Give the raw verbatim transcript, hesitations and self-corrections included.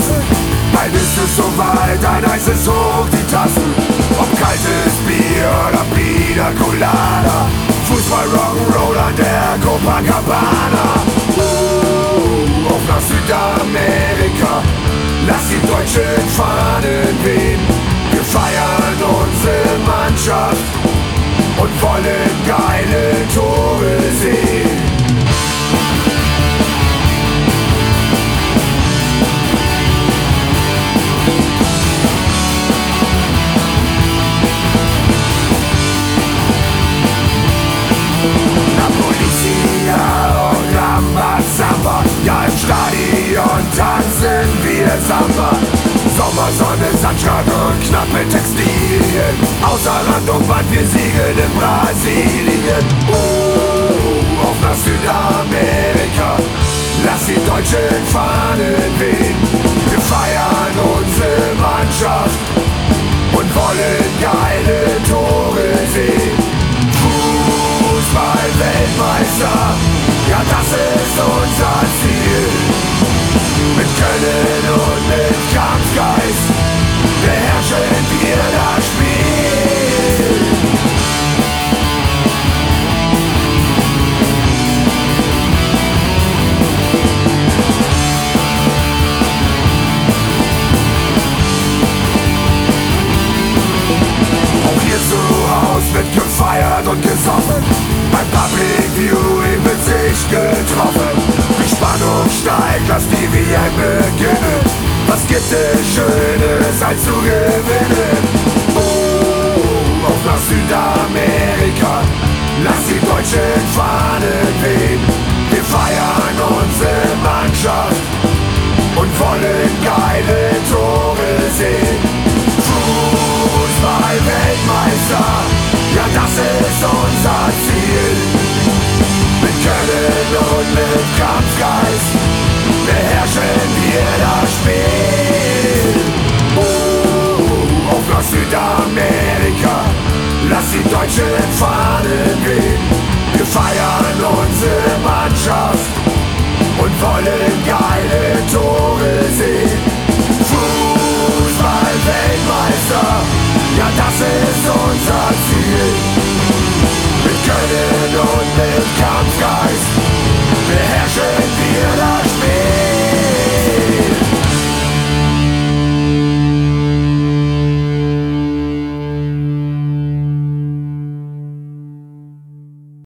lassen. Bald ist es soweit, dann heißt es hoch die Tassen. Ob kaltes Bier oder Pina Colada, Fußball, Rock'n'Roll an der Copacabana. Uh, auf nach Südamerika, lass die deutschen Fahnen wehen. Wir feiern unsere Mannschaft und wollen geile Tore sehen. Ja, im Stadion tanzen wir Samba. Sommersonne, Sandstrand und knappe Textilien. Außer Rand und Band, wir segeln in Brasilien. Uh, auf nach Südamerika, lass die deutschen Fahnen wehen. Wir feiern unsere Mannschaft und wollen geile Tore sehen. Fußball-Weltmeister, ja, das ist unser Ziel. Mit Können und mit Kampfgeist beherrschen wir das Spiel. Auch hier zu Haus wird gefeiert und gesoffen. Beim Public Viewing wird sich getroffen. Die Spannung steigt, lass die W M beginnen. Was gibt es Schönes als zu gewinnen? Uh, auf nach Südamerika, lass die deutschen Fahnen wehen. Wir feiern unsere Mannschaft und wollen geile Tore sehen. Fußball-Weltmeister, ja, das ist unser Ziel. Mit Können und mit Kampfgeist beherrschen wir das Spiel. Uh, auf nach Südamerika, lass die deutschen Fahnen wehen. Wir feiern unsere Mannschaft und wollen geile Tore sehen. Fußball-Weltmeister, ja, das ist